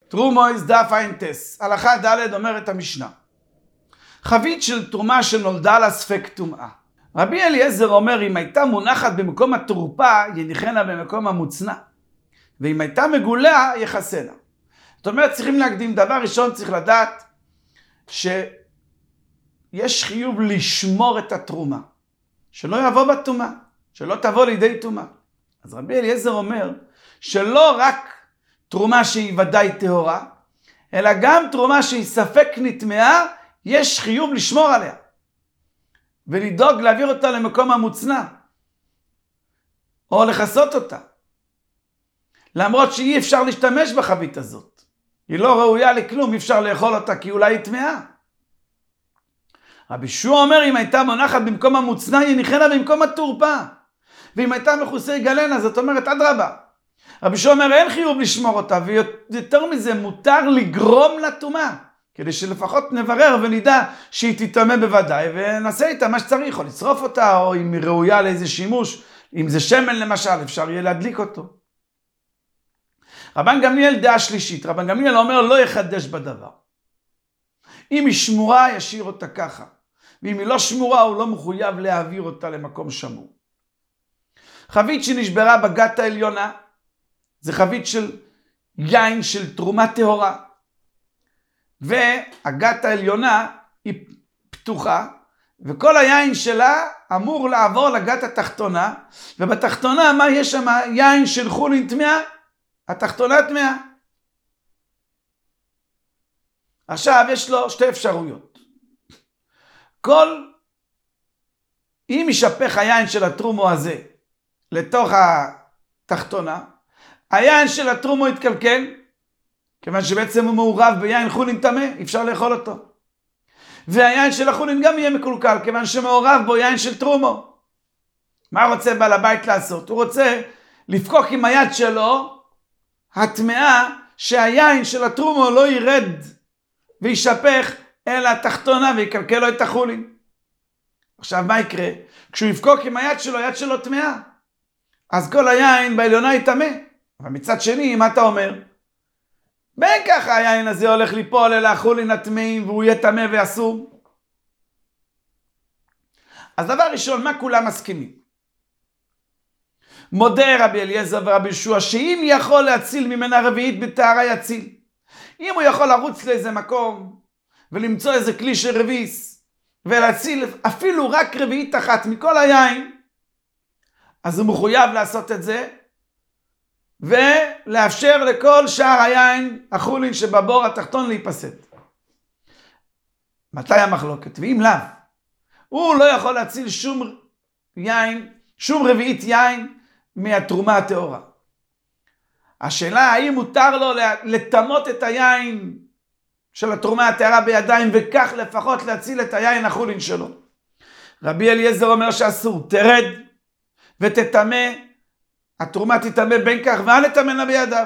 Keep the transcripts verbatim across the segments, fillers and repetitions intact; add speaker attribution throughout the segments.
Speaker 1: תרומויס דף אינטס, הלכה ד' אומרת המשנה. חבית של תרומה שנולדה לה ספק טומאה. רבי אליעזר אומר, אם הייתה מונחת במקום התרופה, יניחנה במקום המוצנע. ואם הייתה מגולה, יחסנה. זאת אומרת, צריכים להקדים. דבר ראשון, צריך לדעת שיש חיוב לשמור את התרומה. שלא יבוא בטומאה, שלא תבוא לידי טומאה. אז רבי אליעזר אומר, שלא רק תרומה שהיא ודאי טהורה, אלא גם תרומה שהיא ספק נטמעה, יש חיוב לשמור עליה. ולדאוג להעביר אותה למקום המוצנע. או לחסות אותה. למרות שאי אפשר להשתמש בחבית הזאת. היא לא ראויה לכלום, אי אפשר לאכול אותה כי אולי היא טמאה. רבי יהושע אומר, אם הייתה מונחת במקום המוצנע, היא ניחנה במקום התורפה. ואם הייתה מכוסי גלנה, זאת אומרת, אדרבה. רבי יהושע אומר, אין חיוב לשמור אותה, ויותר מזה, מותר לגרום לטומאה. כדי שלפחות נברר ונדע שהיא תטמא בוודאי, ונעשה איתה מה שצריך, או לצרוף אותה, או אם היא ראויה לאיזה שימוש. אם זה שמן למשל, אפשר יהיה להדליק אותו. רבן גמליאל דעה שלישית, רבן גמליאל אומר, לא יחדש בדבר. אם היא שמורה, ישאיר אותה ככה. ואם היא לא שמורה, הוא לא מחויב להעביר אותה למקום שמור. חבית שנשברה בגת העליונה, זה חבית של יין של תרומה טהורה. והגת העליונה היא פתוחה, וכל היין שלה אמור לעבור לגת התחתונה, ובתחתונה מה יש שם? יין של חולין טמאה, התחתונה טמאה. עכשיו יש לו שתי אפשרויות. כל, אם ישפך היין של התרומו הזה לתוך התחתונה, היין של התרומו יתקלקל, כיוון שבעצם הוא מעורב ביין חולין טמא, אפשר לאכול אותו. והיין של החולין גם יהיה מקולקל, כיוון שמעורב בו יין של תרומו. מה רוצה בעל הבית לעשות? הוא רוצה לפקוק עם היד שלו, הטמאה, שהיין של התרומו לא ירד וישפך אל התחתונה ויקלקל לו את החולין. עכשיו מה יקרה? כשהוא יפקוק עם היד שלו, היד שלו טמאה. אז כל היין בעליונה יטמא. אבל מצד שני, מה אתה אומר? בין ככה היין הזה הולך ליפול אל החולין הטמאים והוא יהיה טמא ואסור. אז דבר ראשון, מה כולם מסכימים? מודה רבי אליעזר ורבי יהושע שאם יכול להציל ממנה רביעית בטהרה יציל. אם הוא יכול לרוץ לאיזה מקום ולמצוא איזה כלי של רביס ולהציל אפילו רק רביעית אחת מכל היין, אז הוא מחויב לעשות את זה ולאפשר לכל שאר היין החולין שבבור התחתון להיפסד. מתי המחלוקת? ואם לאו, הוא לא יכול להציל שום יין, שום רביעית יין מהתרומה הטהורה. השאלה האם מותר לו לטמות את היין של התרומה הטהרה בידיים וכך לפחות להציל את היין החולין שלו. רבי אליעזר אומר שאסור, תרד ותטמא, התרומה תטמא בין כך ואל תטמנה בידיו.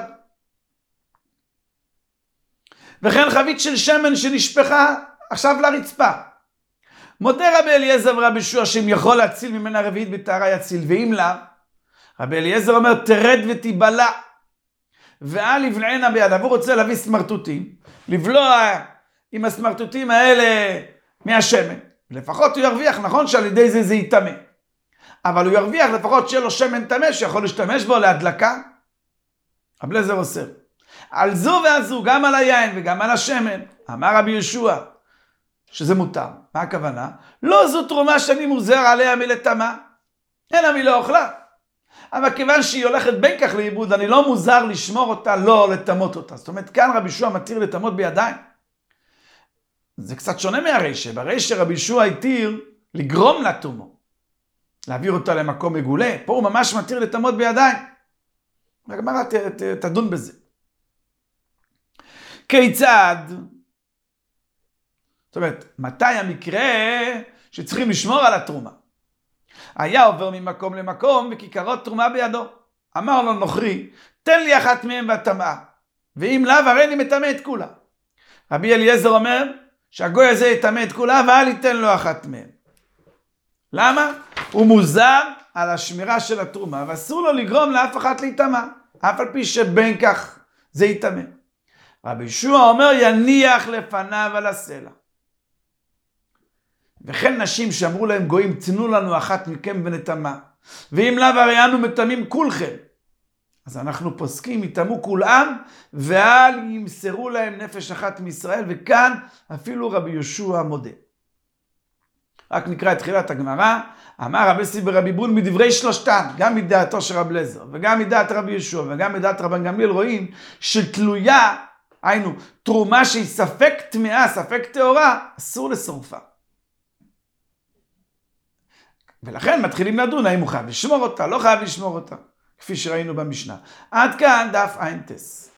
Speaker 1: וכן חבית של שמן שנשפכה עכשיו לרצפה. מודה רבי אליעזר ורבי יהושע שאם יכול להציל ממנה רביעית בטהרה יציל, ואם לאו, רבי אליעזר אומר תרד ותיבלע ואל יבלענה בידיו. הוא רוצה להביא סמרטוטים, לבלוע עם הסמרטוטים האלה מהשמן. לפחות הוא ירוויח, נכון שעל ידי זה זה יטמא. אבל הוא ירוויח לפחות שיהיה לו שמן טמא שיכול להשתמש בו להדלקה. רבי אליעזר אוסר. על זו והזו, גם על היין וגם על השמן, אמר רבי יהושע שזה מותר. מה הכוונה? לא זו תרומה שאני מוזר עליה מלטמא, אלא מלא אוכלה. אבל כיוון שהיא הולכת בין כך לאיבוד, אני לא מוזר לשמור אותה, לא לטמות אותה. זאת אומרת, כאן רבי יהושע מתיר לטמות בידיים. זה קצת שונה מהרישא. ברישא רבי יהושע התיר לגרום לטומאה, להעביר אותה למקום מגולה. פה הוא ממש מתיר לטמות בידיים. והגמרא ת, ת, תדון בזה. כיצד? זאת אומרת, מתי המקרה שצריכים לשמור על התרומה? היה עובר ממקום למקום וכיכרות תרומה בידו. אמר לו נוכרי, תן לי אחת מהם והטמאה, ואם לאו הרי אני מטמא את כולה. רבי אליעזר אומר שהגוי הזה יטמא את כולה ואל ייתן לו אחת מהם. למה? הוא מוזר על השמירה של התרומה, ואסור לו לגרום לאף אחת להיטמא, אף על פי שבין כך זה יטמא. רבי יהושע אומר יניח לפניו על הסלע. וכן נשים שאמרו להם גויים תנו לנו אחת מכם ונטמא, ואם לאו הרי אנו מטמאים כולכם. אז אנחנו פוסקים יטמאו כולם ואל ימסרו להם נפש אחת מישראל, וכאן אפילו רבי יהושע מודה. רק נקרא את תחילת הגמרא. אמר רבי יוסי ברבי בון מדברי שלושתן, גם מדעתו של רבי אליעזר וגם מדעת רבי יהושע וגם מדעת רבן גמליאל, רואים שתלויה, היינו תרומה שהיא ספק טמאה ספק טהורה, אסור לשורפה. ולכן מתחילים לדון האם הוא חייב לשמור אותה, לא חייב לשמור אותה, כפי שראינו במשנה. עד כאן דף עין טס.